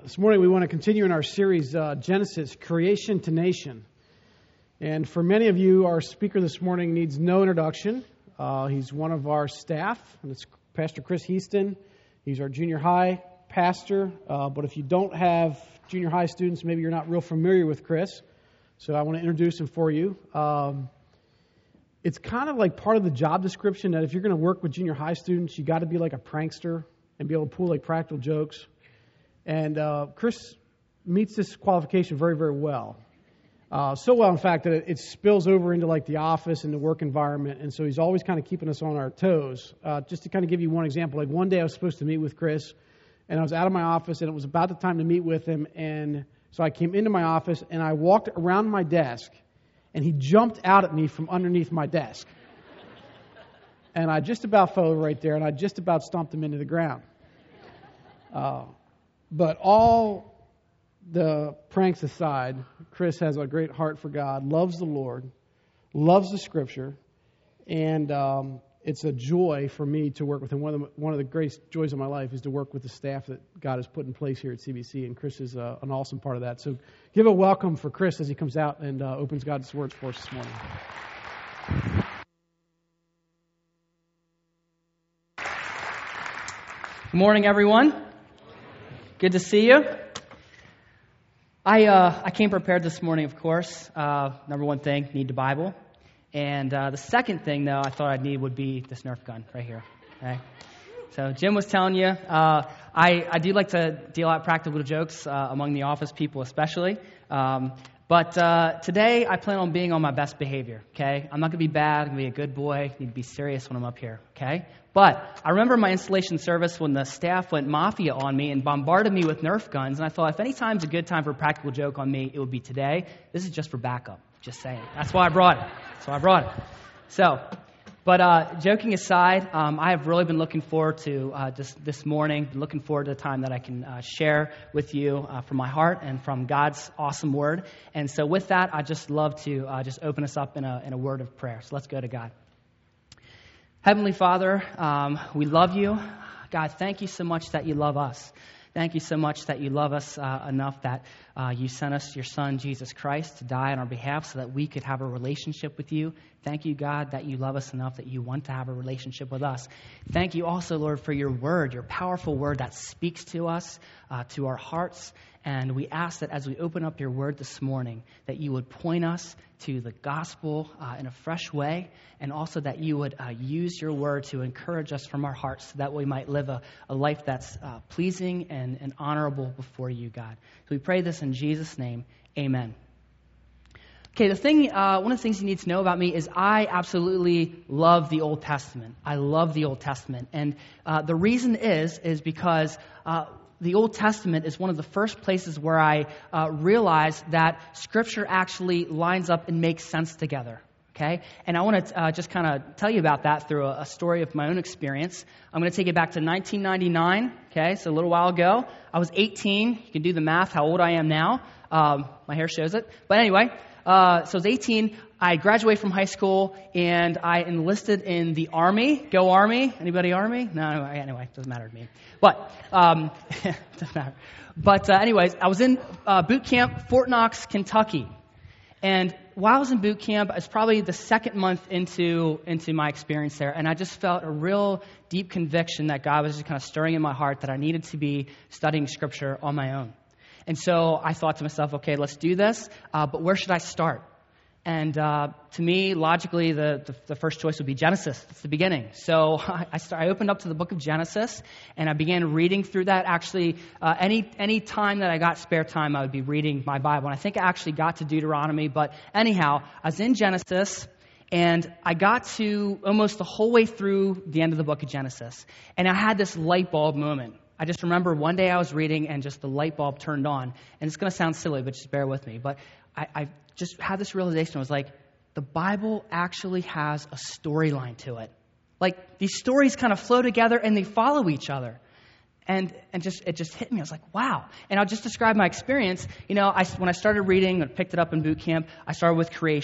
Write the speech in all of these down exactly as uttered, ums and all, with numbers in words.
This morning we want to continue in our series, uh, Genesis, Creation to Nation. And for many of you, our speaker this morning needs no introduction. Uh, he's one of our staff, and it's Pastor Chris Heaston. He's our junior high pastor. Uh, but if you don't have junior high students, maybe you're not real familiar with Chris. So I want to introduce him for you. Um, it's kind of like part of the job description that if you're going to work with junior high students, you got to be like a prankster and be able to pull like practical jokes. And uh, Chris meets this qualification very, very well. Uh, so well, in fact, that it, it spills over into like the office and the work environment. And so he's always kind of keeping us on our toes. Uh, just to kind of give you one example, like one day I was supposed to meet with Chris, and I was out of my office, and it was about the time to meet with him. And so I came into my office, and I walked around my desk, and he jumped out at me from underneath my desk. And I just about fell over right there, and I just about stomped him into the ground. Uh, But all the pranks aside, Chris has a great heart for God, loves the Lord, loves the Scripture, and um, it's a joy for me to work with him. One of the, one of the greatest joys of my life is to work with the staff that God has put in place here at C B C, and Chris is uh, an awesome part of that. So give a welcome for Chris as he comes out and uh, opens God's words for us this morning. Good morning, everyone. Good to see you. I uh, I came prepared this morning, of course. Uh, number one thing, need the Bible. And uh, the second thing, though, I thought I'd need would be this Nerf gun right here. Okay? So Jim was telling you, uh, I, I do like to deal out practical jokes uh, among the office people especially. Um, but uh, today, I plan on being on my best behavior, okay? I'm not going to be bad. I'm going to be a good boy. I need to be serious when I'm up here, okay? But I remember my installation service when the staff went mafia on me and bombarded me with Nerf guns, and I thought if any time's a good time for a practical joke on me, it would be today. This is just for backup, just saying. That's why I brought it. That's why I brought it. So, but uh, joking aside, um, I have really been looking forward to uh, just this morning, looking forward to the time that I can uh, share with you uh, from my heart and from God's awesome word. And so with that, I'd just love to uh, just open us up in a, in a word of prayer. So let's go to God. Heavenly Father, um, we love you. God, thank you so much that you love us. Thank you so much that you love us uh, enough that uh, you sent us your Son, Jesus Christ, to die on our behalf so that we could have a relationship with you. Thank you, God, that you love us enough that you want to have a relationship with us. Thank you also, Lord, for your word, your powerful word that speaks to us, uh, to our hearts. And we ask that as we open up your word this morning, that you would point us to the gospel uh, in a fresh way, and also that you would uh, use your word to encourage us from our hearts so that we might live a, a life that's uh, pleasing and, and honorable before you, God. So we pray this in Jesus' name. Amen. Okay, the thing, uh, one of the things you need to know about me is I absolutely love the Old Testament. I love the Old Testament. And uh, the reason is, is because uh, the Old Testament is one of the first places where I uh, realized that Scripture actually lines up and makes sense together. Okay? And I want to uh, just kind of tell you about that through a, a story of my own experience. I'm going to take it back to nineteen ninety-nine. Okay, so a little while ago. I was eighteen. You can do the math, how old I am now. Um, my hair shows it. But anyway, uh, so I was eighteen. I graduated from high school, and I enlisted in the Army. Go Army. Anybody Army? No, anyway, it doesn't matter to me. But, um, it doesn't matter. But uh, anyways, I was in uh, boot camp, Fort Knox, Kentucky. And while I was in boot camp, it's probably the second month into into my experience there, and I just felt a real deep conviction that God was just kind of stirring in my heart that I needed to be studying Scripture on my own. And so I thought to myself, okay, let's do this, uh, but where should I start? And uh, to me, logically, the, the, the first choice would be Genesis. It's the beginning. So I, I, start, I opened up to the book of Genesis, and I began reading through that. Actually, uh, any any time that I got spare time, I would be reading my Bible. And I think I actually got to Deuteronomy. But anyhow, I was in Genesis, and I got to almost the whole way through the end of the book of Genesis. And I had this light bulb moment. I just remember one day I was reading, and just the light bulb turned on. And it's going to sound silly, but just bear with me. But I, I just had this realization. I was like, the Bible actually has a storyline to it. Like, these stories kind of flow together and they follow each other. And and just it just hit me. I was like, wow. And I'll just describe my experience. You know, I, when I started reading and picked it up in boot camp, I started with creation.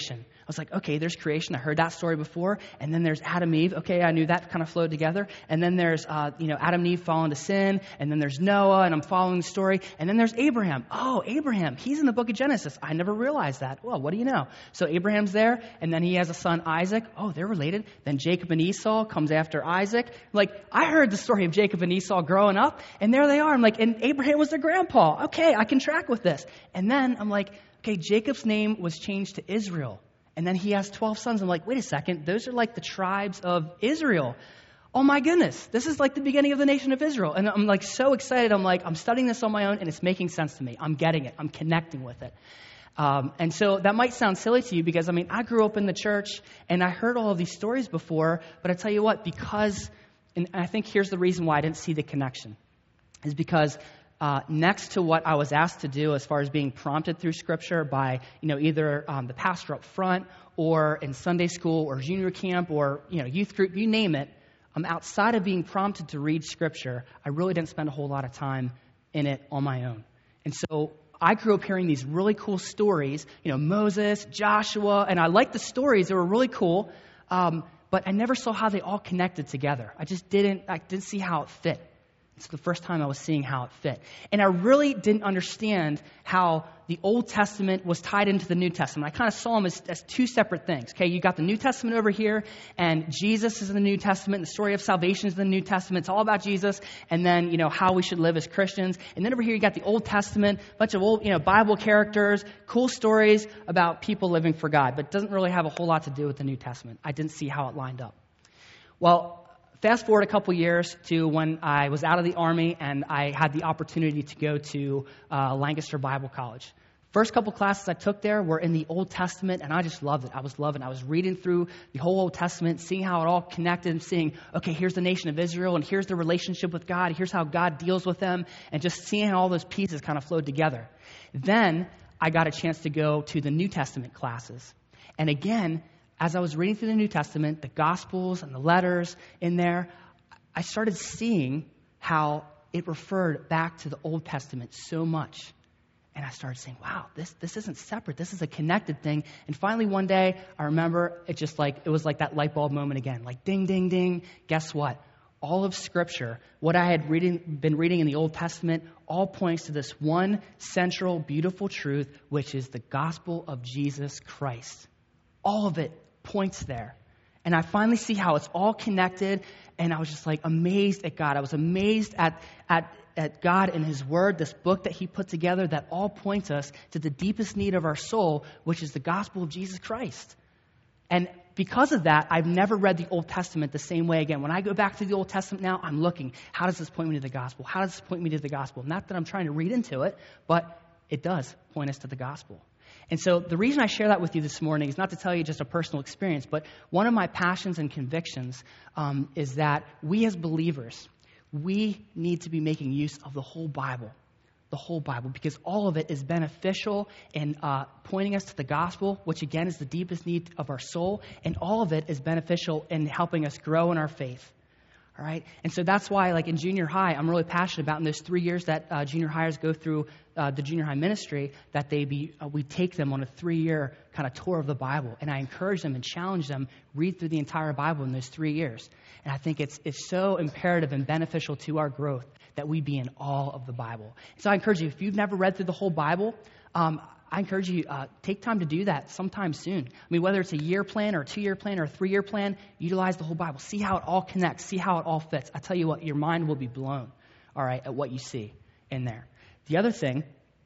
was like, okay, there's creation. I heard that story before. And then there's Adam and Eve. Okay, I knew that kind of flowed together. And then there's, uh, you know, Adam and Eve fall into sin. And then there's Noah, and I'm following the story. And then there's Abraham. Oh, Abraham. He's in the book of Genesis. I never realized that. Well, what do you know? So Abraham's there, and then he has a son, Isaac. Oh, they're related. Then Jacob and Esau comes after Isaac. Like, I heard the story of Jacob and Esau growing up, and there they are. I'm like, and Abraham was their grandpa. Okay, I can track with this. And then I'm like, okay, Jacob's name was changed to Israel. And then he has twelve sons. I'm like, wait a second, those are like the tribes of Israel. Oh my goodness, this is like the beginning of the nation of Israel. And I'm like so excited. I'm like, I'm studying this on my own, and it's making sense to me. I'm getting it. I'm connecting with it. Um, and so that might sound silly to you because, I mean, I grew up in the church, and I heard all of these stories before. But I tell you what, because, and I think here's the reason why I didn't see the connection, is because Uh, next to what I was asked to do as far as being prompted through Scripture by, you know, either um, the pastor up front or in Sunday school or junior camp or, you know, youth group, you name it, um, outside of being prompted to read Scripture, I really didn't spend a whole lot of time in it on my own. And so I grew up hearing these really cool stories, you know, Moses, Joshua, and I liked the stories. They were really cool, um, but I never saw how they all connected together. I just didn't, I didn't see how it fit. It's the first time I was seeing how it fit. And I really didn't understand how the Old Testament was tied into the New Testament. I kind of saw them as, as two separate things. Okay, you got the New Testament over here, and Jesus is in the New Testament. The story of salvation is in the New Testament. It's all about Jesus, and then, you know, how we should live as Christians. And then over here you got the Old Testament, a bunch of old, you know, Bible characters, cool stories about people living for God, but it doesn't really have a whole lot to do with the New Testament. I didn't see how it lined up. Well, fast forward a couple years to when I was out of the Army and I had the opportunity to go to uh, Lancaster Bible College. First couple classes I took there were in the Old Testament, and I just loved it. I was loving it. I was reading through the whole Old Testament, seeing how it all connected, and seeing, okay, here's the nation of Israel, and here's the relationship with God. Here's how God deals with them, and just seeing how all those pieces kind of flowed together. Then I got a chance to go to the New Testament classes. And again, as I was reading through the New Testament, the Gospels and the letters in there, I started seeing how it referred back to the Old Testament so much. And I started saying, wow, this this isn't separate. This is a connected thing. And finally one day, I remember it just like, it was like that light bulb moment again. Like ding, ding, ding. Guess what? All of Scripture, what I had reading, been reading in the Old Testament, all points to this one central, beautiful truth, which is the gospel of Jesus Christ. All of it points there. And I finally see how it's all connected, and I was just like amazed at God. I was amazed at, at, at God and His Word, this book that He put together that all points us to the deepest need of our soul, which is the gospel of Jesus Christ. And because of that, I've never read the Old Testament the same way again. When I go back to the Old Testament now, I'm looking, how does this point me to the gospel? How does this point me to the gospel? Not that I'm trying to read into it, but it does point us to the gospel. And so the reason I share that with you this morning is not to tell you just a personal experience, but one of my passions and convictions um, is that we as believers, we need to be making use of the whole Bible, the whole Bible, because all of it is beneficial in uh, pointing us to the gospel, which again is the deepest need of our soul, and all of it is beneficial in helping us grow in our faith. All right, and so that's why, like in junior high, I'm really passionate about in those three years that uh, junior hires go through uh, the junior high ministry, that they be uh, we take them on a three-year kind of tour of the Bible, and I encourage them and challenge them read through the entire Bible in those three years. And I think it's it's so imperative and beneficial to our growth that we be in awe of the Bible. So I encourage you, if you've never read through the whole Bible, um, I encourage you, uh, take time to do that sometime soon. I mean, whether it's a year plan or a two-year plan or a three-year plan, utilize the whole Bible. See how it all connects. See how it all fits. I tell you what, your mind will be blown, all right, at what you see in there. The other thing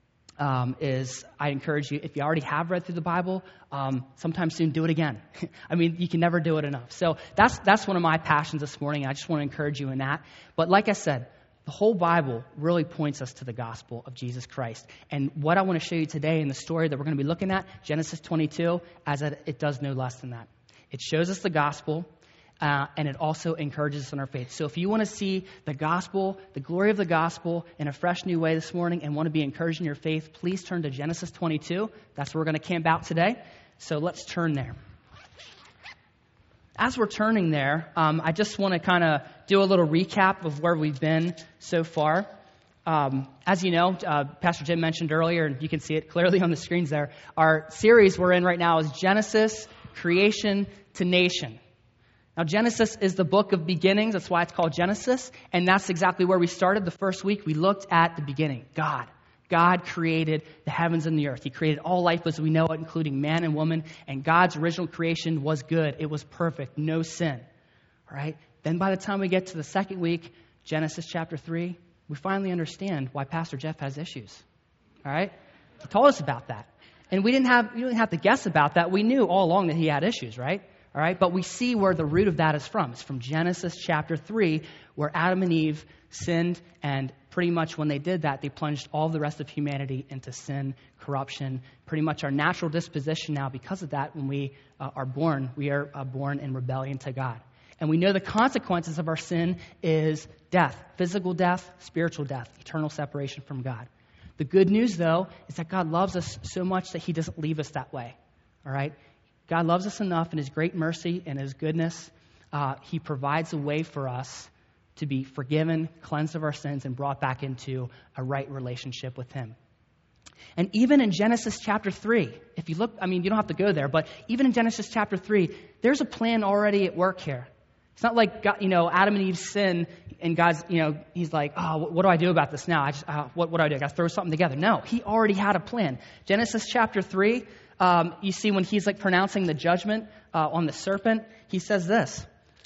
um, is I encourage you, if you already have read through the Bible, um, sometime soon do it again. I mean, you can never do it enough. So that's that's one of my passions this morning. I just want to encourage you in that. But like I said, the whole Bible really points us to the gospel of Jesus Christ. And what I want to show you today in the story that we're going to be looking at, Genesis twenty-two, as it does no less than that. It shows us the gospel, uh, and it also encourages us in our faith. So if you want to see the gospel, the glory of the gospel in a fresh new way this morning and want to be encouraged in your faith, please turn to Genesis twenty-two. That's where we're going to camp out today. So let's turn there. As we're turning there, um, I just want to kind of do a little recap of where we've been so far. Um, as you know, uh, Pastor Jim mentioned earlier, and you can see it clearly on the screens there, our series we're in right now is Genesis creation to nation. Now, Genesis is the book of beginnings. That's why it's called Genesis. And that's exactly where we started. The first week, we looked at the beginning. God. God created the heavens and the earth. He created all life as we know it, including man and woman. And God's original creation was good. It was perfect. No sin. All right? Then by the time we get to the second week, Genesis chapter three, we finally understand why Pastor Jeff has issues. All right? He told us about that. And we didn't have, we didn't have to guess about that. We knew all along that he had issues, right? All right, but we see where the root of that is from. It's from Genesis chapter three, where Adam and Eve sinned, and pretty much when they did that, they plunged all the rest of humanity into sin, corruption. Pretty much our natural disposition now, because of that, when we uh, are born, we are uh, born in rebellion to God. And we know the consequences of our sin is death, physical death, spiritual death, eternal separation from God. The good news, though, is that God loves us so much that he doesn't leave us that way. All right? God loves us enough in his great mercy and his goodness. Uh, he provides a way for us to be forgiven, cleansed of our sins, and brought back into a right relationship with him. And even in Genesis chapter three, if you look, I mean, you don't have to go there, but even in Genesis chapter three, there's a plan already at work here. It's not like, God, you know, Adam and Eve sin, and God's, you know, he's like, oh, what do I do about this now? I just, uh, what, what do I do? I got to throw something together. No, he already had a plan. Genesis chapter three, Um, you see when he's like pronouncing the judgment uh, on the serpent, he says this.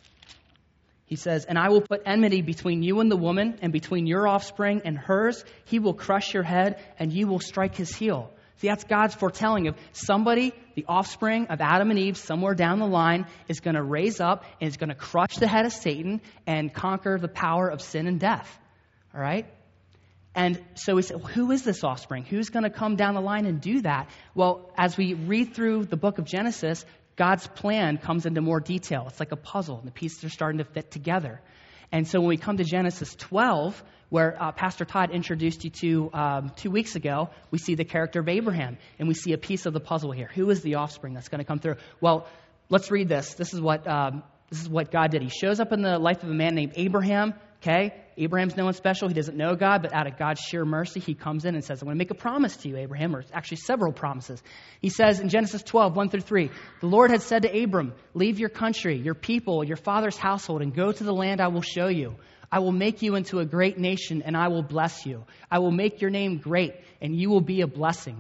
He says, and I will put enmity between you and the woman, and between your offspring and hers. He will crush your head, and you will strike his heel. See, that's God's foretelling of somebody, the offspring of Adam and Eve, somewhere down the line, is going to raise up and is going to crush the head of Satan and conquer the power of sin and death. All right? And so we said, well, who is this offspring? Who's going to come down the line and do that? Well, as we read through the book of Genesis, God's plan comes into more detail. It's like a puzzle, and the pieces are starting to fit together. And so when we come to Genesis twelve, where uh, Pastor Todd introduced you to um, two weeks ago, we see the character of Abraham, and we see a piece of the puzzle here. Who is the offspring that's going to come through? Well, let's read this. This is what um, this is what God did. He shows up in the life of a man named Abraham. Okay, Abraham's no one special. He doesn't know God, but out of God's sheer mercy, he comes in and says, I'm going to make a promise to you, Abraham, or actually several promises. He says in Genesis twelve, one through three, the Lord had said to Abram, leave your country, your people, your father's household, and go to the land I will show you. I will make you into a great nation, and I will bless you. I will make your name great, and you will be a blessing.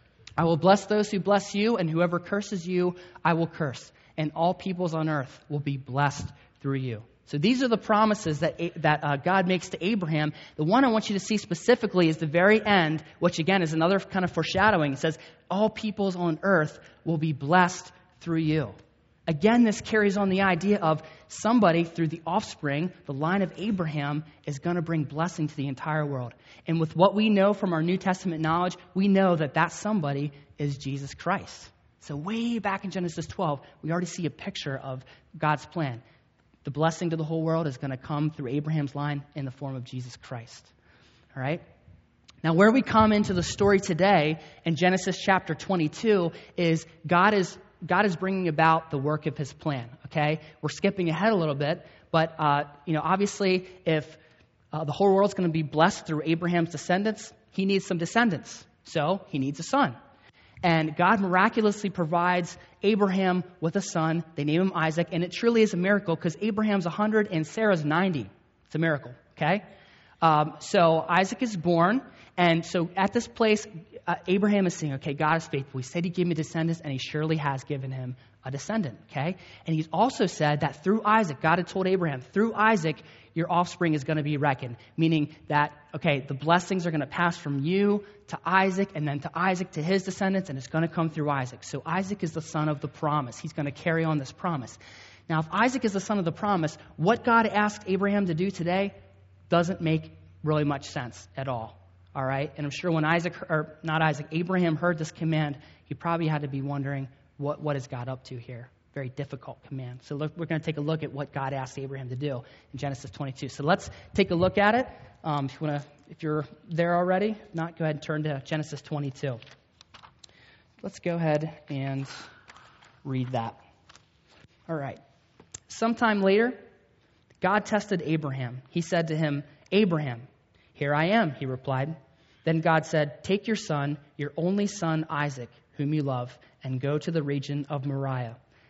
I will bless those who bless you, and whoever curses you, I will curse. And all peoples on earth will be blessed through you. So these are the promises that that uh, God makes to Abraham. The one I want you to see specifically is the very end, which again is another kind of foreshadowing. It says, all peoples on earth will be blessed through you. Again, this carries on the idea of somebody through the offspring, the line of Abraham, is going to bring blessing to the entire world. And with what we know from our New Testament knowledge, we know that that somebody is Jesus Christ. So way back in Genesis twelve, we already see a picture of God's plan. The blessing to the whole world is going to come through Abraham's line in the form of Jesus Christ. All right? Now, where we come into the story today in Genesis chapter twenty-two is God is God is bringing about the work of his plan. Okay? We're skipping ahead a little bit, but uh, you know, obviously, if uh, the whole world's going to be blessed through Abraham's descendants, he needs some descendants. So he needs a son. And God miraculously provides Abraham with a son. They name him Isaac. And it truly is a miracle because Abraham's one hundred and Sarah's ninety. It's a miracle, okay? Um, so Isaac is born. And so at this place, uh, Abraham is saying, okay, God is faithful. He said he'd give me descendants, and he surely has given him a descendant, okay? And he's also said that through Isaac, God had told Abraham, through Isaac, your offspring is going to be reckoned. Meaning that, okay, the blessings are going to pass from you to Isaac, and then to Isaac to his descendants, and it's going to come through Isaac. So Isaac is the son of the promise. He's going to carry on this promise. Now, if Isaac is the son of the promise, what God asked Abraham to do today doesn't make really much sense at all. All right? And I'm sure when Isaac, or not Isaac, Abraham heard this command, he probably had to be wondering, what, what is God up to here? Very difficult command. So look, we're going to take a look at what God asked Abraham to do in Genesis twenty-two. So let's take a look at it. Um, if you want to, if you're there already, if not, go ahead and turn to Genesis twenty-two. Let's go ahead and read that. All right. Sometime later, God tested Abraham. He said to him, Abraham, here I am, he replied. Then God said, take your son, your only son Isaac, whom you love, and go to the region of Moriah.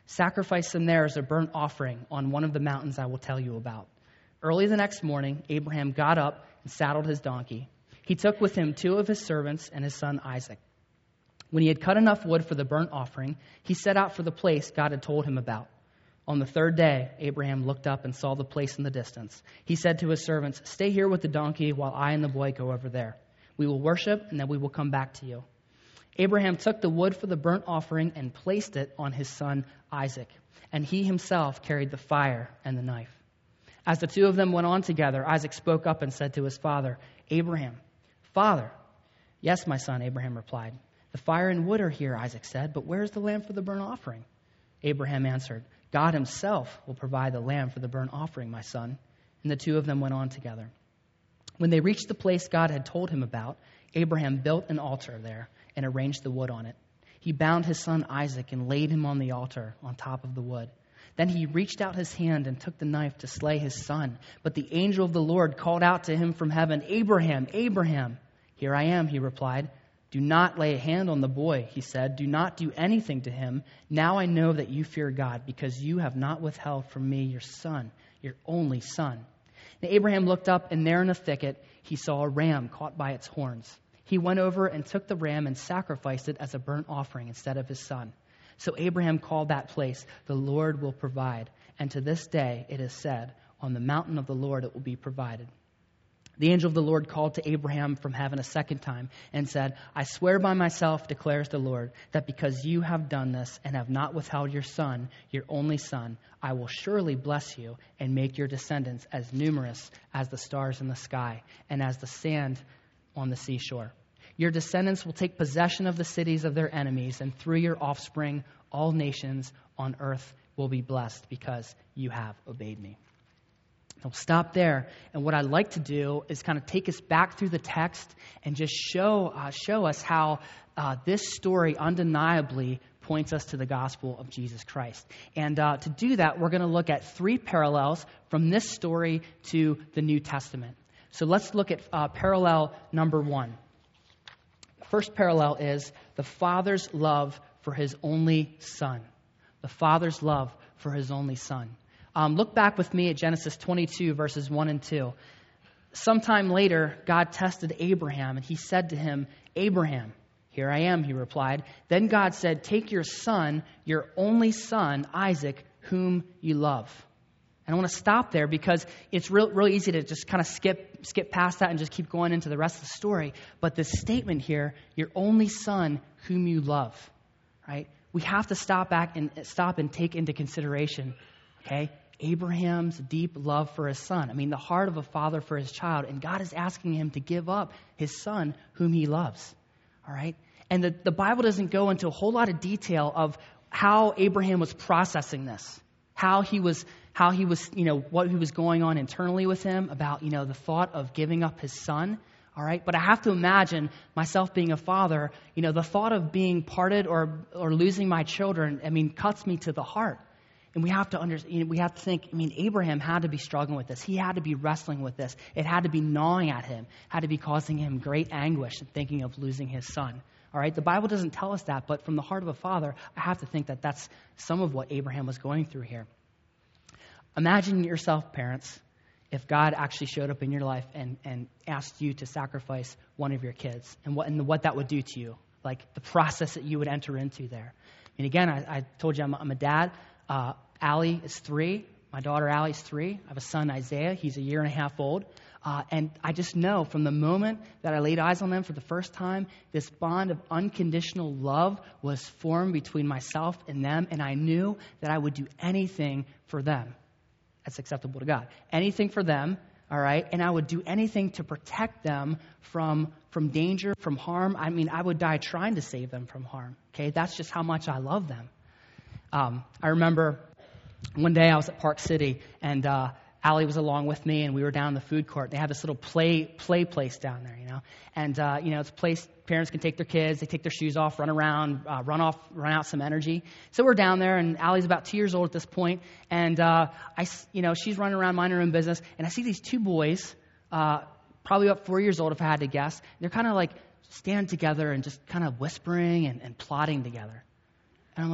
Sacrifice them there as a burnt offering on one of the mountains I will tell you about." Early the next morning, Abraham got up and saddled his donkey. He took with him two of his servants and his son Isaac. When he had cut enough wood for the burnt offering, he set out for the place God had told him about. On the third day, Abraham looked up and saw the place in the distance. He said to his servants, "Stay here with the donkey while I and the boy go over there. We will worship, and then we will come back to you." Abraham took the wood for the burnt offering and placed it on his son Isaac, and he himself carried the fire and the knife. As the two of them went on together, Isaac spoke up and said to his father, "Abraham, Father." "Yes, my son," Abraham replied. "The fire and wood are here," Isaac said, "but where is the lamb for the burnt offering?" Abraham answered, "God himself will provide the lamb for the burnt offering, my son." And the two of them went on together. When they reached the place God had told him about, Abraham built an altar there and arranged the wood on it. He bound his son Isaac and laid him on the altar on top of the wood. Then he reached out his hand and took the knife to slay his son. But the angel of the Lord called out to him from heaven, "Abraham, Abraham." "Here I am," he replied. "Do not lay a hand on the boy," he said. "Do not do anything to him. Now I know that you fear God, because you have not withheld from me your son, your only son." And Abraham looked up, and there in a thicket he saw a ram caught by its horns. He went over and took the ram and sacrificed it as a burnt offering instead of his son. So Abraham called that place, "The Lord will provide." And to this day it is said, "On the mountain of the Lord it will be provided." The angel of the Lord called to Abraham from heaven a second time and said, "I swear by myself, declares the Lord, that because you have done this and have not withheld your son, your only son, I will surely bless you and make your descendants as numerous as the stars in the sky and as the sand on the seashore. Your descendants will take possession of the cities of their enemies, and through your offspring, all nations on earth will be blessed because you have obeyed me." I'll stop there, and what I'd like to do is kind of take us back through the text and just show uh, show us how uh, this story undeniably points us to the gospel of Jesus Christ. And uh, to do that, we're going to look at three parallels from this story to the New Testament. So let's look at uh, parallel number one. First parallel is the Father's love for his only Son. The Father's love for his only Son. Um, look back with me at Genesis twenty-two, verses one and two. Sometime later, God tested Abraham, and he said to him, "Abraham." "Here I am," he replied. Then God said, "Take your son, your only son, Isaac, whom you love." And I want to stop there because it's real, real easy to just kind of skip skip past that and just keep going into the rest of the story. But this statement here, "your only son, whom you love," right? We have to stop back and stop and take into consideration, okay, Abraham's deep love for his son. I mean, the heart of a father for his child. And God is asking him to give up his son whom he loves. All right? And the, the Bible doesn't go into a whole lot of detail of how Abraham was processing this. How he was, how he was, you know, what he was going on internally with him about, you know, the thought of giving up his son. All right? But I have to imagine myself being a father, you know, the thought of being parted or or losing my children, I mean, cuts me to the heart. And we have to understand, you know, we have to think, I mean, Abraham had to be struggling with this. He had to be wrestling with this. It had to be gnawing at him, had to be causing him great anguish in thinking of losing his son. All right, the Bible doesn't tell us that, but from the heart of a father, I have to think that that's some of what Abraham was going through here. Imagine yourself, parents, if God actually showed up in your life and, and asked you to sacrifice one of your kids, and what and what that would do to you, like the process that you would enter into there. And again, I, I told you I'm, I'm a dad. Uh, Allie is three. My daughter Allie is three. I have a son, Isaiah. He's a year and a half old. Uh, and I just know from the moment that I laid eyes on them for the first time, this bond of unconditional love was formed between myself and them. And I knew that I would do anything for them that's acceptable to God. Anything for them, all right? And I would do anything to protect them from, from danger, from harm. I mean, I would die trying to save them from harm, okay? That's just how much I love them. Um, I remember one day I was at Park City, and uh, Allie was along with me, and we were down in the food court. They have this little play play place down there, you know. And, uh, you know, it's a place parents can take their kids, they take their shoes off, run around, uh, run off, run out some energy. So we're down there, and Allie's about two years old at this point, and, uh, I, you know, she's running around minding her own business, and I see these two boys, uh, probably about four years old if I had to guess. They're kind of like standing together and just kind of whispering and, and plotting together. And I'm like,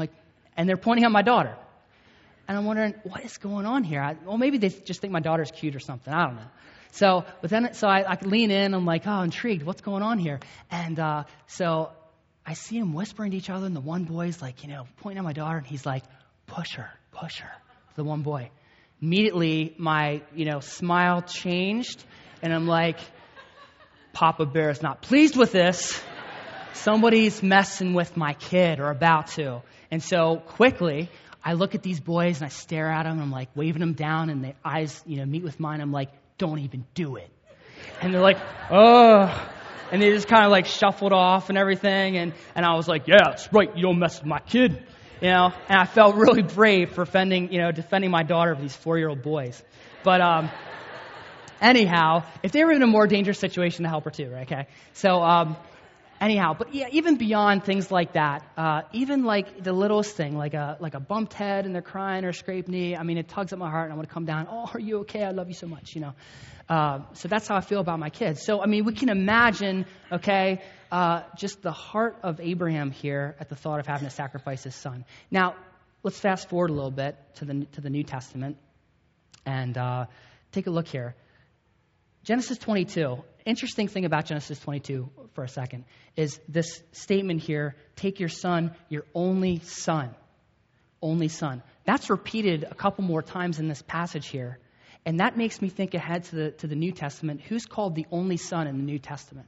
and they're pointing at my daughter. And I'm wondering, what is going on here? I, well, maybe they just think my daughter's cute or something. I don't know. So, but then, so I, I lean in. I'm like, oh, intrigued. What's going on here? And uh, so I see them whispering to each other, and the one boy's like, you know, pointing at my daughter, and he's like, push her, push her. The one boy. Immediately, my, you know, smile changed, and I'm like, Papa Bear is not pleased with this. Somebody's messing with my kid or about to. And so quickly, I look at these boys and I stare at them. And I'm like waving them down, and their eyes, you know, meet with mine. I'm like, don't even do it. And they're like, oh. And they just kind of like shuffled off and everything. And, and I was like, yeah, that's right. You don't mess with my kid. You know, and I felt really brave for defending, you know, defending my daughter with these four-year-old boys. But um, anyhow, if they were in a more dangerous situation, to help her too, right? Okay. So um, anyhow, but yeah, even beyond things like that, uh, even like the littlest thing, like a like a bumped head and they're crying or a scraped knee. I mean, it tugs at my heart, and I want to come down. Oh, are you okay? I love you so much. You know. Uh, so that's how I feel about my kids. So I mean, we can imagine, okay. Uh, just the heart of Abraham here at the thought of having to sacrifice his son. Now, let's fast forward a little bit to the to the New Testament and uh, take a look here. Genesis twenty-two. Interesting thing about Genesis twenty-two for a second is this statement here, take your son, your only son. Only son. That's repeated a couple more times in this passage here. And that makes me think ahead to the to the New Testament. Who's called the only son in the New Testament?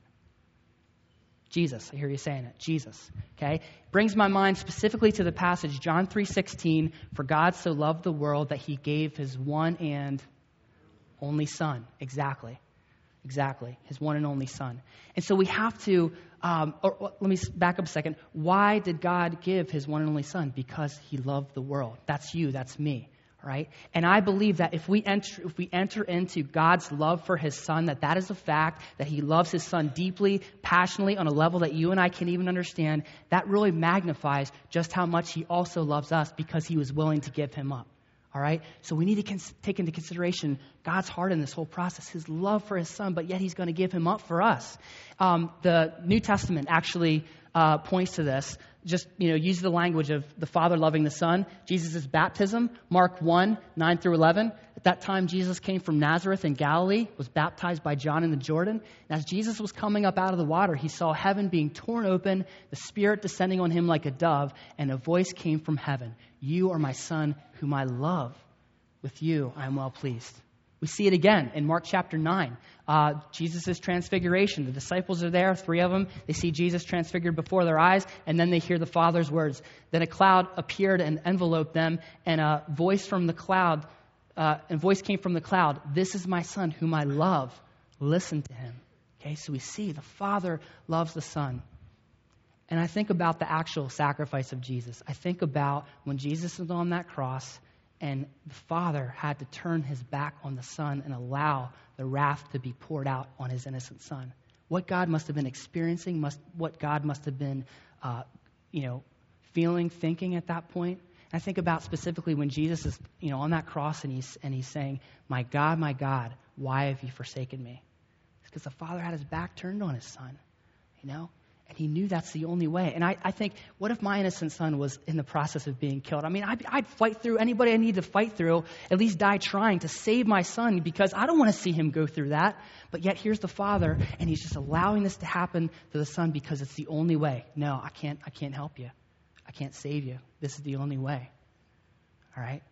Jesus. I hear you saying it. Jesus. Okay? Brings my mind specifically to the passage, John three sixteen, for God so loved the world that he gave his one and only son. Exactly. Exactly. His one and only son. And so we have to, um, or, or, let me back up a second. Why did God give his one and only son? Because he loved the world. That's you. That's me. Right? And I believe that if we enter if we enter into God's love for his son, that that is a fact, that he loves his son deeply, passionately, on a level that you and I can't even understand, that really magnifies just how much he also loves us because he was willing to give him up. All right? So we need to cons- take into consideration God's heart in this whole process, his love for his son, but yet he's going to give him up for us. Um, the New Testament actually uh, points to this. Just, you know, use the language of the Father loving the Son. Jesus' baptism, Mark one, nine through eleven. At that time, Jesus came from Nazareth in Galilee, was baptized by John in the Jordan. And as Jesus was coming up out of the water, he saw heaven being torn open, the Spirit descending on him like a dove, and a voice came from heaven. You are my Son, whom I love. With you I am well pleased. We see it again in Mark chapter nine. Uh, Jesus' transfiguration. The disciples are there, three of them. They see Jesus transfigured before their eyes, and then they hear the Father's words. Then a cloud appeared and enveloped them, and a voice from the cloud, uh, a voice came from the cloud. This is my Son, whom I love. Listen to him. Okay, so we see the Father loves the Son. And I think about the actual sacrifice of Jesus. I think about when Jesus was on that cross, and the Father had to turn his back on the Son and allow the wrath to be poured out on his innocent Son. What God must have been experiencing, must what God must have been, uh, you know, feeling, thinking at that point. And I think about specifically when Jesus is, you know, on that cross and he's and he's saying, "My God, my God, why have you forsaken me?" It's because the Father had his back turned on his Son, you know. And he knew that's the only way. And I, I think, what if my innocent son was in the process of being killed? I mean, I'd, I'd fight through anybody I need to fight through, at least die trying to save my son, because I don't want to see him go through that. But yet here's the Father, and he's just allowing this to happen to the Son because it's the only way. No, I can't, I can't help you. I can't save you. This is the only way. All right?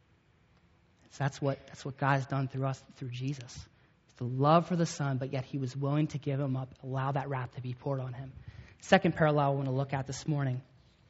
So that's what, that's what God has done through us, through Jesus. The love for the Son, but yet he was willing to give him up, allow that wrath to be poured on him. Second parallel I want to look at this morning.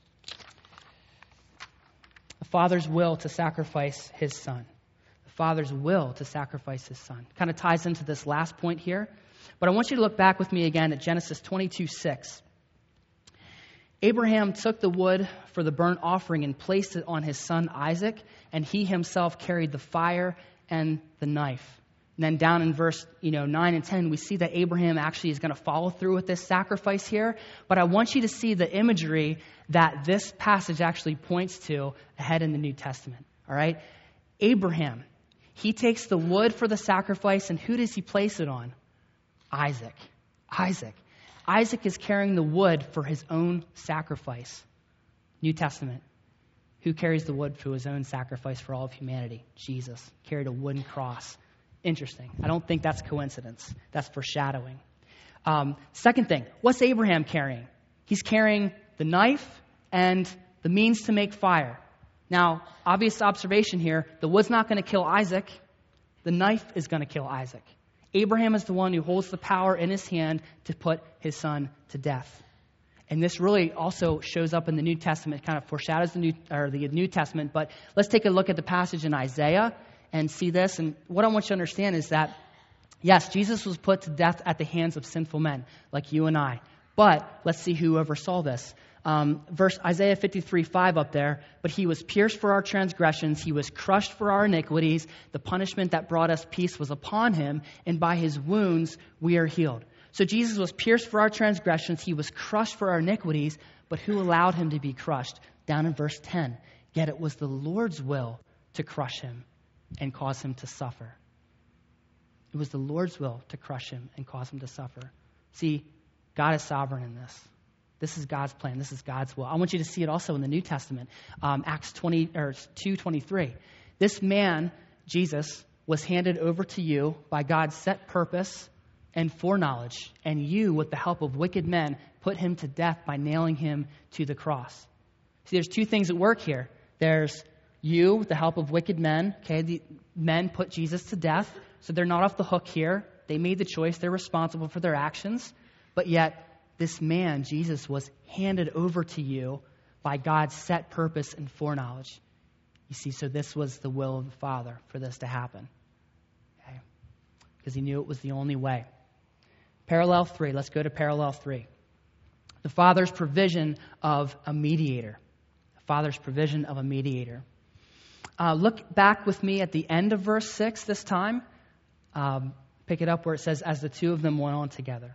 The Father's will to sacrifice his Son. The Father's will to sacrifice his Son. Kind of ties into this last point here. But I want you to look back with me again at Genesis twenty-two six. Abraham took the wood for the burnt offering and placed it on his son Isaac, and he himself carried the fire and the knife. And then down in verse, you know, nine and ten, we see that Abraham actually is going to follow through with this sacrifice here. But I want you to see the imagery that this passage actually points to ahead in the New Testament. All right? Abraham, he takes the wood for the sacrifice, and who does he place it on? Isaac. Isaac. Isaac is carrying the wood for his own sacrifice. New Testament. Who carries the wood to his own sacrifice for all of humanity? Jesus carried a wooden cross. Interesting. I don't think that's coincidence. That's foreshadowing. Um, second thing, what's Abraham carrying? He's carrying the knife and the means to make fire. Now, obvious observation here, the wood's not going to kill Isaac. The knife is going to kill Isaac. Abraham is the one who holds the power in his hand to put his son to death. And this really also shows up in the New Testament, kind of foreshadows the New, or the New Testament. But let's take a look at the passage in Isaiah and see this. And what I want you to understand is that, yes, Jesus was put to death at the hands of sinful men like you and I. But let's see who oversaw this. Um, verse Isaiah fifty-three five up there. But he was pierced for our transgressions. He was crushed for our iniquities. The punishment that brought us peace was upon him. And by his wounds we are healed. So Jesus was pierced for our transgressions. He was crushed for our iniquities. But who allowed him to be crushed? Down in verse ten. Yet it was the Lord's will to crush him and cause him to suffer. It was the Lord's will to crush him and cause him to suffer. See, God is sovereign in this. This is God's plan. This is God's will. I want you to see it also in the New Testament. Um, Acts twenty or two twenty-three. This man, Jesus, was handed over to you by God's set purpose and foreknowledge, and you, with the help of wicked men, put him to death by nailing him to the cross. See, there's two things at work here. There's you, with the help of wicked men. Okay, the men put Jesus to death, so they're not off the hook here. They made the choice. They're responsible for their actions. But yet, this man, Jesus, was handed over to you by God's set purpose and foreknowledge. You see, so this was the will of the Father for this to happen. Okay? Because he knew it was the only way. Parallel three. Let's go to parallel three. The Father's provision of a mediator. The Father's provision of a mediator. Uh, look back with me at the end of verse six this time. Um, pick it up where it says, as the two of them went on together.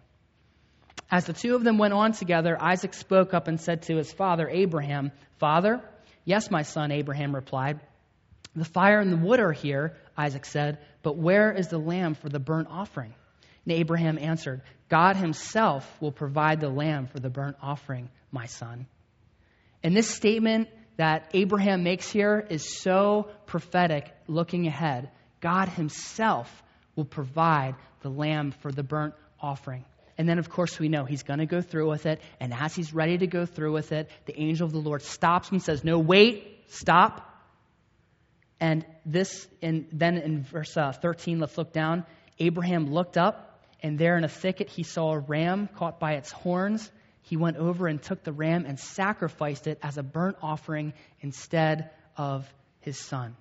As the two of them went on together, Isaac spoke up and said to his father, Abraham, Father? Yes, my son, Abraham replied. The fire and the wood are here, Isaac said, but where is the lamb for the burnt offering? And Abraham answered, God himself will provide the lamb for the burnt offering, my son. And this statement that Abraham makes here is so prophetic looking ahead. God himself will provide the lamb for the burnt offering. And then, of course, we know he's going to go through with it. And as he's ready to go through with it, the angel of the Lord stops him and says, no, wait, stop. And this, and then in verse uh, thirteen, let's look down. Abraham looked up, and there in a thicket he saw a ram caught by its horns. He went over and took the ram and sacrificed it as a burnt offering instead of his son.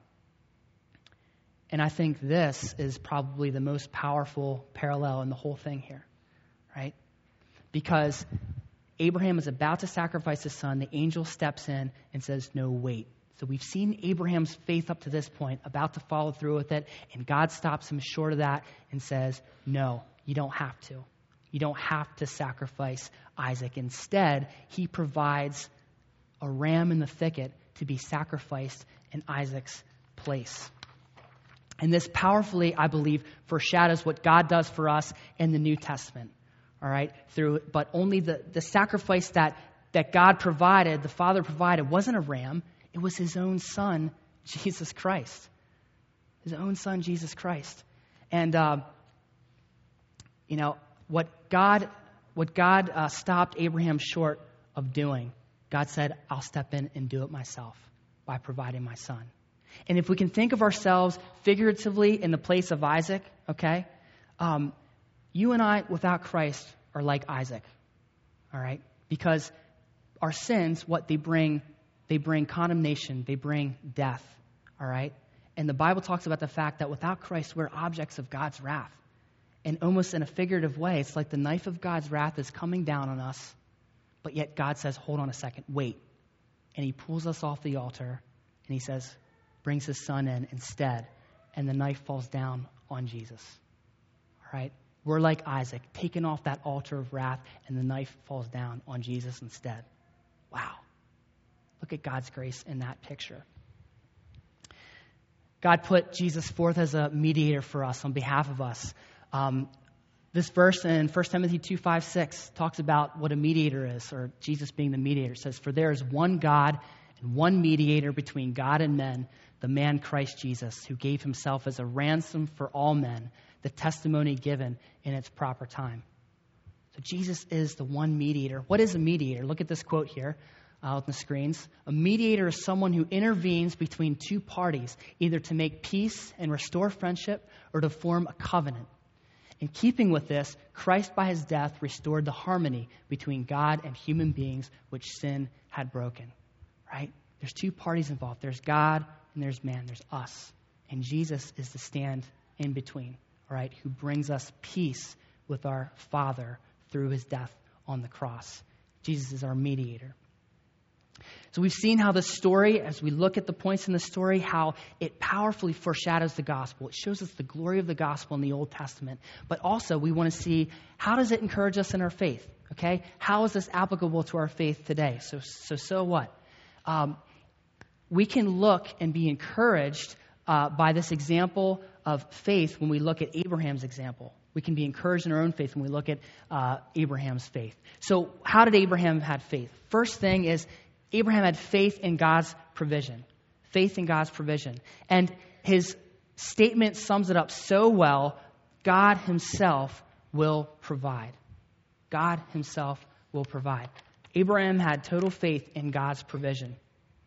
And I think this is probably the most powerful parallel in the whole thing here. Right? Because Abraham is about to sacrifice his son. The angel steps in and says, no, wait. So we've seen Abraham's faith up to this point, about to follow through with it. And God stops him short of that and says, no, you don't have to. You don't have to sacrifice Isaac. Instead, he provides a ram in the thicket to be sacrificed in Isaac's place. And this powerfully, I believe, foreshadows what God does for us in the New Testament. All right, through, but only the, the sacrifice that, that God provided, the Father provided, wasn't a ram. It was his own son, Jesus Christ. His own son, Jesus Christ. And, uh, you know, what God, what God uh, stopped Abraham short of doing, God said, I'll step in and do it myself by providing my son. And if we can think of ourselves figuratively in the place of Isaac, okay, um, you and I, without Christ, are like Isaac, all right? Because our sins, what they bring, they bring condemnation, they bring death, all right? And the Bible talks about the fact that without Christ, we're objects of God's wrath. And almost in a figurative way, it's like the knife of God's wrath is coming down on us, but yet God says, hold on a second, wait. And he pulls us off the altar, and he says, brings his son in instead, and the knife falls down on Jesus, all right? We're like Isaac, taken off that altar of wrath, and the knife falls down on Jesus instead. Wow. Look at God's grace in that picture. God put Jesus forth as a mediator for us on behalf of us. Um, this verse in First Timothy two, five, six talks about what a mediator is, or Jesus being the mediator. It says, for there is one God and one mediator between God and men, the man Christ Jesus, who gave himself as a ransom for all men, the testimony given in its proper time. So Jesus is the one mediator. What is a mediator? Look at this quote here uh, on the screens. A mediator is someone who intervenes between two parties, either to make peace and restore friendship or to form a covenant. In keeping with this, Christ by his death restored the harmony between God and human beings which sin had broken. Right? There's two parties involved. There's God and there's man. There's us. And Jesus is the stand in between, all right, who brings us peace with our Father through his death on the cross. Jesus is our mediator. So we've seen how the story, as we look at the points in the story, how it powerfully foreshadows the gospel. It shows us the glory of the gospel in the Old Testament. But also we want to see, how does it encourage us in our faith? Okay? How is this applicable to our faith today? So, so, so what? Um, we can look and be encouraged uh, by this example of faith when we look at Abraham's example. We can be encouraged in our own faith when we look at uh, Abraham's faith. So how did Abraham have faith? First thing is Abraham had faith in God's provision. Faith in God's provision. And his statement sums it up so well. God himself will provide. God himself will provide. Abraham had total faith in God's provision.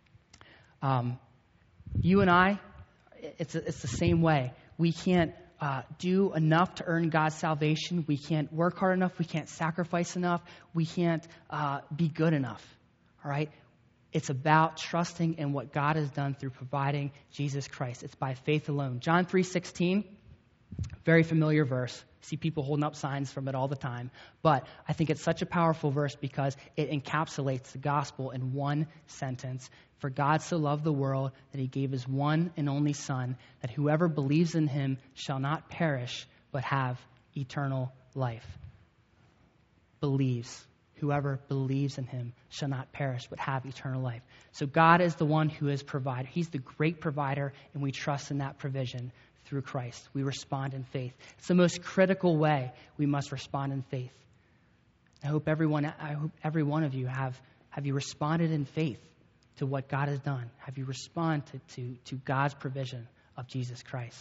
Um, you and I, it's, a, it's the same way. We can't Uh, do enough to earn God's salvation. We can't work hard enough. We can't sacrifice enough. We can't uh, be good enough. All right? It's about trusting in what God has done through providing Jesus Christ. It's by faith alone. John three sixteen, very familiar verse. See people holding up signs from it all the time. But I think it's such a powerful verse because it encapsulates the gospel in one sentence. For God so loved the world that he gave his one and only Son, that whoever believes in him shall not perish, but have eternal life. Believes. Whoever believes in him shall not perish, but have eternal life. So God is the one who is provider. He's the great provider, and we trust in that provision through Christ. We respond in faith. It's the most critical way we must respond in faith. I hope everyone, I hope every one of you have, have you responded in faith to what God has done? Have you responded to, to, to God's provision of Jesus Christ?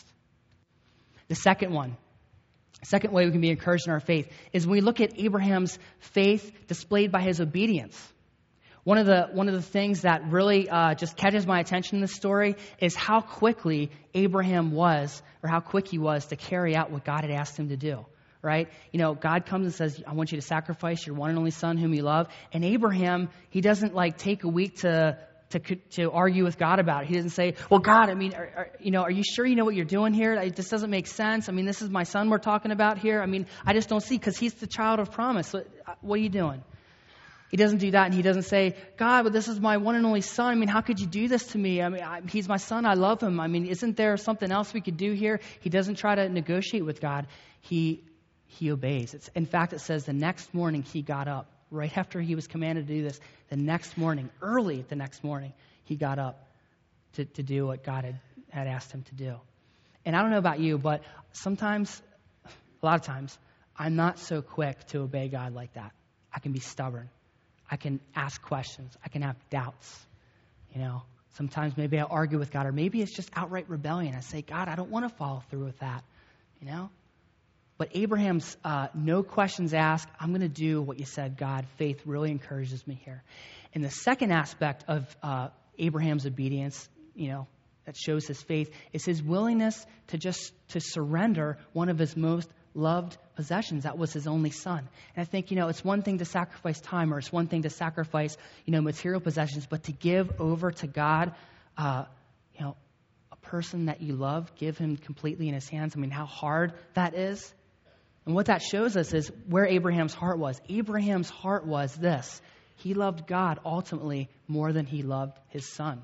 The second one, second way we can be encouraged in our faith is when we look at Abraham's faith displayed by his obedience. One of the one of the things that really uh, just catches my attention in this story is how quickly Abraham was, or how quick he was to carry out what God had asked him to do. Right? You know, God comes and says, I want you to sacrifice your one and only son whom you love. And Abraham, he doesn't like take a week to to to argue with God about it. He doesn't say, well, God, I mean, are, are, you know, are you sure you know what you're doing here? This doesn't make sense. I mean, this is my son we're talking about here. I mean, I just don't see, because he's the child of promise. So, what are you doing? He doesn't do that, and he doesn't say, God, but this is my one and only son. I mean, how could you do this to me? I mean, I, he's my son. I love him. I mean, isn't there something else we could do here? He doesn't try to negotiate with God. He He obeys. It's, in fact, it says the next morning he got up. Right after he was commanded to do this, the next morning, early the next morning, he got up to, to do what God had, had asked him to do. And I don't know about you, but sometimes, a lot of times, I'm not so quick to obey God like that. I can be stubborn. I can ask questions. I can have doubts. You know, sometimes maybe I argue with God, or maybe it's just outright rebellion. I say, God, I don't want to follow through with that. You know? But Abraham's uh, no questions asked. I'm going to do what you said, God. Faith really encourages me here. And the second aspect of uh, Abraham's obedience, you know, that shows his faith, is his willingness to just to surrender one of his most loved possessions. That was his only son. And I think, you know, it's one thing to sacrifice time, or it's one thing to sacrifice, you know, material possessions, but to give over to God, uh, you know, a person that you love, give him completely in his hands. I mean, how hard that is. And what that shows us is where Abraham's heart was. Abraham's heart was this. He loved God ultimately more than he loved his son.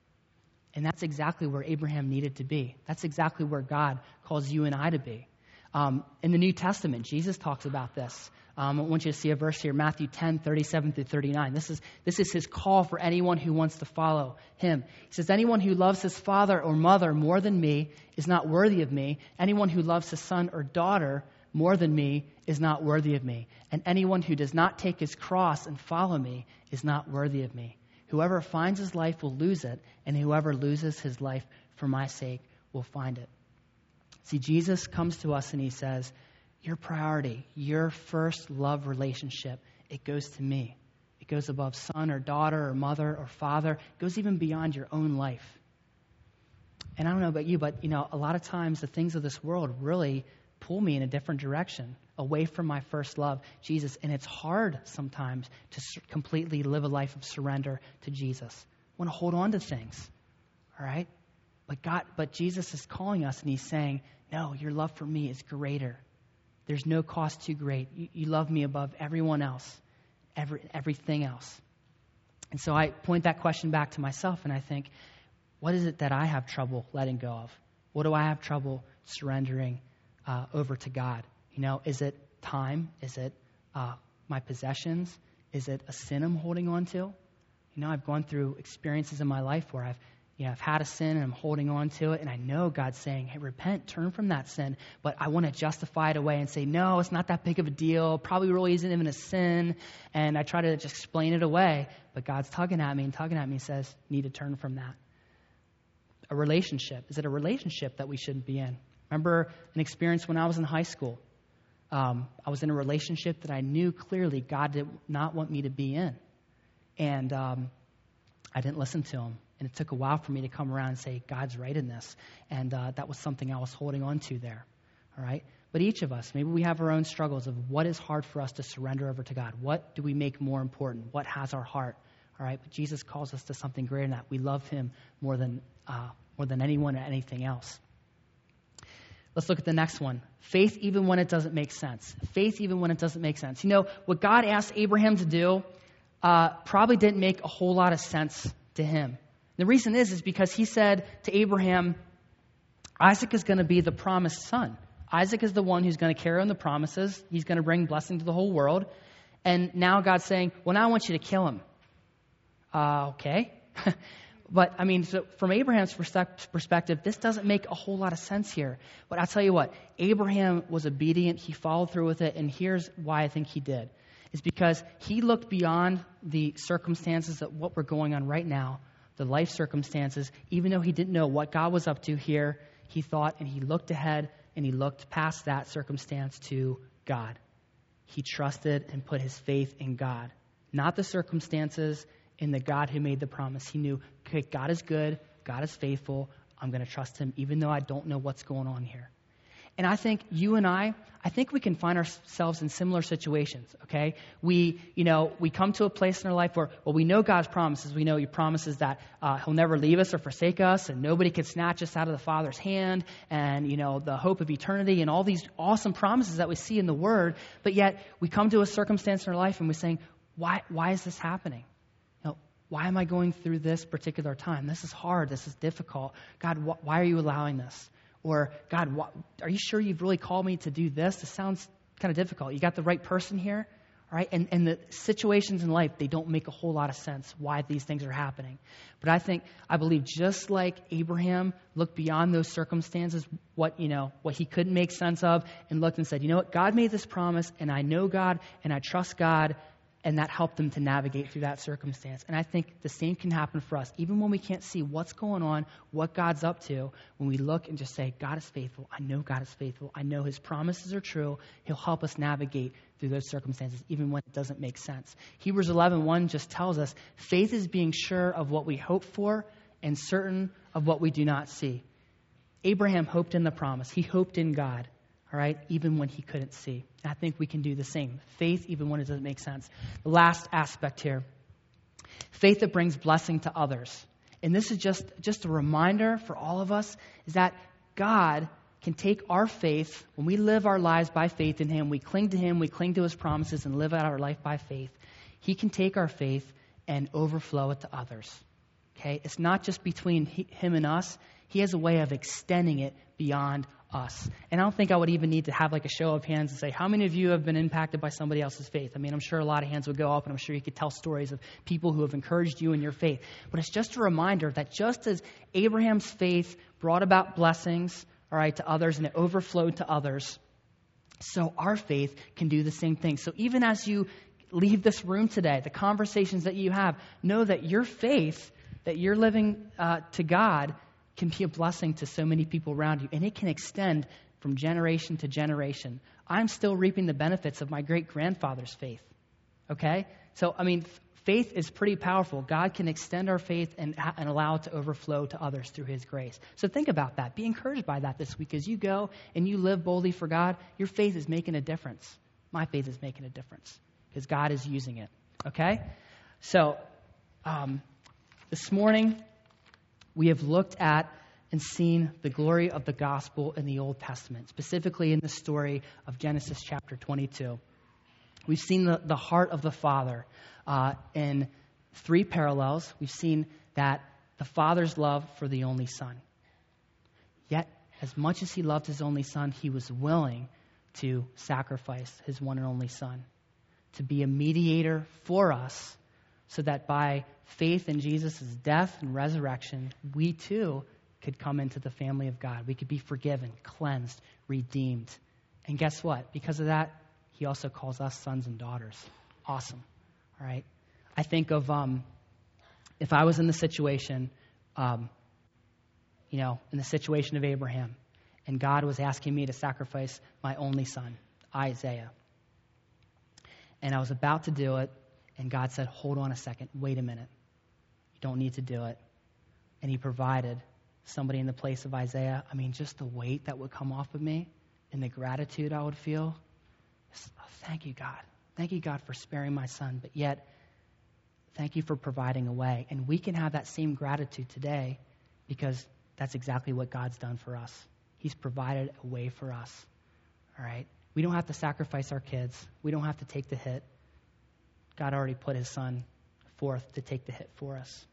And that's exactly where Abraham needed to be. That's exactly where God calls you and I to be. Um, in the New Testament, Jesus talks about this. Um, I want you to see a verse here, Matthew ten, thirty-seven through thirty-nine. This is, this is his call for anyone who wants to follow him. He says, anyone who loves his father or mother more than me is not worthy of me. Anyone who loves his son or daughter more than me is not worthy of me. And anyone who does not take his cross and follow me is not worthy of me. Whoever finds his life will lose it, and whoever loses his life for my sake will find it. See, Jesus comes to us and he says, your priority, your first love relationship, it goes to me. It goes above son or daughter or mother or father. It goes even beyond your own life. And I don't know about you, but you know, a lot of times the things of this world really pull me in a different direction, away from my first love, Jesus. And it's hard sometimes to completely live a life of surrender to Jesus. I want to hold on to things, all right? But God, but Jesus is calling us and he's saying, no, your love for me is greater. There's no cost too great. You, you love me above everyone else, every, everything else. And so I point that question back to myself and I think, what is it that I have trouble letting go of? What do I have trouble surrendering uh, over to God? You know, is it time? Is it uh, my possessions? Is it a sin I'm holding on to? You know, I've gone through experiences in my life where I've You know, I've had a sin and I'm holding on to it, and I know God's saying, hey, repent, turn from that sin, but I want to justify it away and say, no, it's not that big of a deal, probably really isn't even a sin, and I try to just explain it away, but God's tugging at me and tugging at me and says, you need to turn from that. A relationship. Is it a relationship that we shouldn't be in? Remember an experience when I was in high school. Um, I was in a relationship that I knew clearly God did not want me to be in, and um, I didn't listen to him. And it took a while for me to come around and say, God's right in this. And uh, that was something I was holding on to there. All right? But each of us, maybe we have our own struggles of what is hard for us to surrender over to God. What do we make more important? What has our heart? All right? But Jesus calls us to something greater than that. We love him more than uh, more than anyone or anything else. Let's look at the next one. Faith even when it doesn't make sense. Faith even when it doesn't make sense. You know, what God asked Abraham to do uh, probably didn't make a whole lot of sense to him. The reason is, is because he said to Abraham, Isaac is going to be the promised son. Isaac is the one who's going to carry on the promises. He's going to bring blessing to the whole world. And now God's saying, well, now I want you to kill him. Uh, okay. But, I mean, so from Abraham's perspective, this doesn't make a whole lot of sense here. But I'll tell you what, Abraham was obedient. He followed through with it. And here's why I think he did. It's because he looked beyond the circumstances of what were going on right now, the life circumstances. Even though he didn't know what God was up to here, he thought and he looked ahead and he looked past that circumstance to God. He trusted and put his faith in God, not the circumstances, in the God who made the promise. He knew, okay, God is good, God is faithful, I'm going to trust him even though I don't know what's going on here. And I think you and I, I think we can find ourselves in similar situations, okay? We, you know, we come to a place in our life where, well, we know God's promises. We know he promises that uh, he'll never leave us or forsake us, and nobody can snatch us out of the Father's hand, and, you know, the hope of eternity, and all these awesome promises that we see in the Word. But yet, we come to a circumstance in our life, and we're saying, why, why is this happening? You know, why am I going through this particular time? This is hard. This is difficult. God, wh- why are you allowing this? Or, God, what, are you sure you've really called me to do this? This sounds kind of difficult. You got the right person here, all right? And, and the situations in life, they don't make a whole lot of sense why these things are happening. But I think, I believe just like Abraham looked beyond those circumstances, what, you know, what he couldn't make sense of, and looked and said, you know what, God made this promise, and I know God, and I trust God, and that helped them to navigate through that circumstance. And I think the same can happen for us. Even when we can't see what's going on, what God's up to, when we look and just say, God is faithful. I know God is faithful. I know his promises are true. He'll help us navigate through those circumstances, even when it doesn't make sense. Hebrews eleven one just tells us, faith is being sure of what we hope for and certain of what we do not see. Abraham hoped in the promise. He hoped in God. All right, even when he couldn't see. I think we can do the same. Faith, even when it doesn't make sense. The last aspect here, faith that brings blessing to others. And this is just, just a reminder for all of us, is that God can take our faith, when we live our lives by faith in him, we cling to him, we cling to his promises and live out our life by faith. He can take our faith and overflow it to others. Okay, it's not just between he, him and us. He has a way of extending it beyond us. And I don't think I would even need to have like a show of hands and say, how many of you have been impacted by somebody else's faith? I mean, I'm sure a lot of hands would go up, and I'm sure you could tell stories of people who have encouraged you in your faith. But it's just a reminder that just as Abraham's faith brought about blessings, all right, to others, and it overflowed to others, so our faith can do the same thing. So even as you leave this room today, the conversations that you have, know that your faith, that you're living uh, to God, can be a blessing to so many people around you, and it can extend from generation to generation. I'm still reaping the benefits of my great-grandfather's faith, okay? So, I mean, faith is pretty powerful. God can extend our faith and, and allow it to overflow to others through His grace. So think about that. Be encouraged by that this week. As you go and you live boldly for God, your faith is making a difference. My faith is making a difference because God is using it, okay? So, um, this morning, we have looked at and seen the glory of the gospel in the Old Testament, specifically in the story of Genesis chapter twenty-two. We've seen the, the heart of the Father uh, in three parallels. We've seen that the Father's love for the only Son. Yet, as much as He loved His only Son, He was willing to sacrifice His one and only Son, to be a mediator for us, so that by faith in Jesus' death and resurrection, we too could come into the family of God. We could be forgiven, cleansed, redeemed. And guess what? Because of that, He also calls us sons and daughters. Awesome. All right. I think of um, if I was in the situation, um, you know, in the situation of Abraham, and God was asking me to sacrifice my only son, Isaiah. And I was about to do it, and God said, hold on a second, wait a minute. You don't need to do it. And He provided somebody in the place of Isaiah. I mean, just the weight that would come off of me and the gratitude I would feel. Oh, thank you, God. Thank you, God, for sparing my son. But yet, thank you for providing a way. And we can have that same gratitude today because that's exactly what God's done for us. He's provided a way for us. All right? We don't have to sacrifice our kids. We don't have to take the hit. God already put His Son forth to take the hit for us.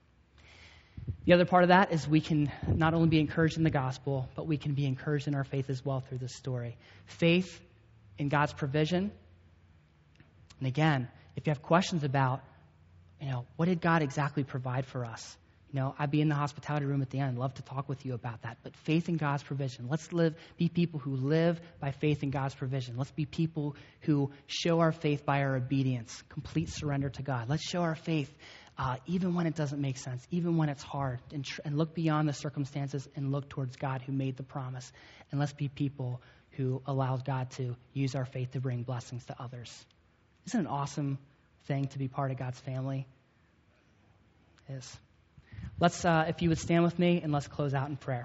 The other part of that is we can not only be encouraged in the gospel, but we can be encouraged in our faith as well through this story. Faith in God's provision. And again, if you have questions about, you know, what did God exactly provide for us? You know, I'd be in the hospitality room at the end. I'd love to talk with you about that. But faith in God's provision. Let's live, be people who live by faith in God's provision. Let's be people who show our faith by our obedience, complete surrender to God. Let's show our faith uh, even when it doesn't make sense, even when it's hard, and, tr- and look beyond the circumstances and look towards God who made the promise. And let's be people who allows God to use our faith to bring blessings to others. Isn't it an awesome thing to be part of God's family? It is. Let's, uh, if you would stand with me, and let's close out in prayer.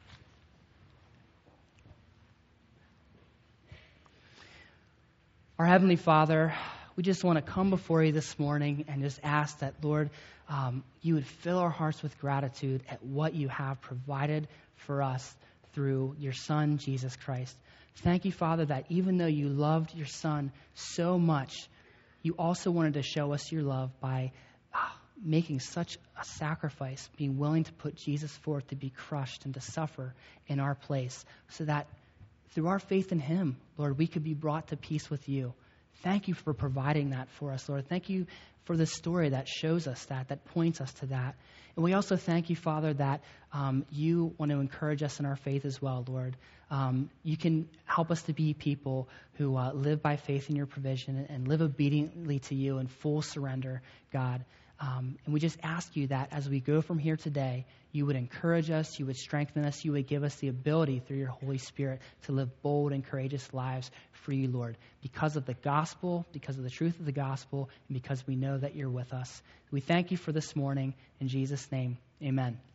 Our Heavenly Father, we just want to come before you this morning and just ask that, Lord, um, you would fill our hearts with gratitude at what you have provided for us through your Son, Jesus Christ. Thank you, Father, that even though you loved your Son so much, you also wanted to show us your love by uh, making such a sacrifice, being willing to put Jesus forth to be crushed and to suffer in our place, so that through our faith in Him, Lord, we could be brought to peace with you. Thank you for providing that for us, Lord. Thank you for this story that shows us that, that points us to that. And we also thank you, Father, that um, you want to encourage us in our faith as well, Lord. Um, you can help us to be people who uh, live by faith in your provision and, and live obediently to you in full surrender, God. Um, and we just ask you that as we go from here today, you would encourage us, you would strengthen us, you would give us the ability through your Holy Spirit to live bold and courageous lives for you, Lord, because of the gospel, because of the truth of the gospel, and because we know that you're with us. We thank you for this morning. In Jesus' name, amen.